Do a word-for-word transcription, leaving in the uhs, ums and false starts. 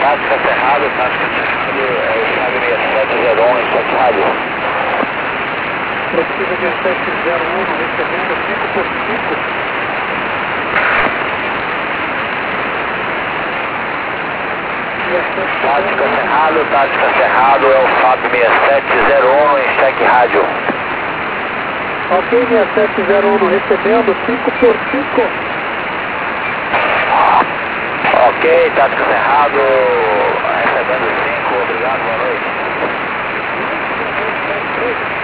Tática Cerrado, tática Cerrado, é o Fábio seis sete zero um, cheque rádio. Prossiga seis sete zero um, recebendo cinco por cinco. Tática Cerrado, tática Cerrado, é o Fábio seis sete zero um, em cheque rádio. Ok, seis sete zero um, recebendo cinco por cinco. Ok, tática Cerrado, recebendo cinco, obrigado, boa noite.